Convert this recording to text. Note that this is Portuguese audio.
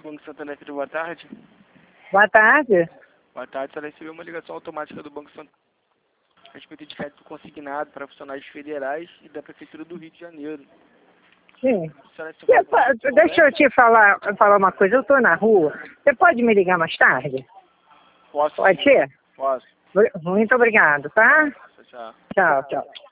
Banco Santander, filho, boa tarde. Boa tarde. Boa tarde, você recebeu uma ligação automática do Banco Santander a respeito de crédito consignado para funcionários federais e da Prefeitura do Rio de Janeiro. Sim. Deixa Deixa eu te falar uma coisa. Eu estou na rua. Você pode me ligar mais tarde? Posso? Pode ser? Posso. Muito obrigado, tá? Tchau. Tchau, tchau.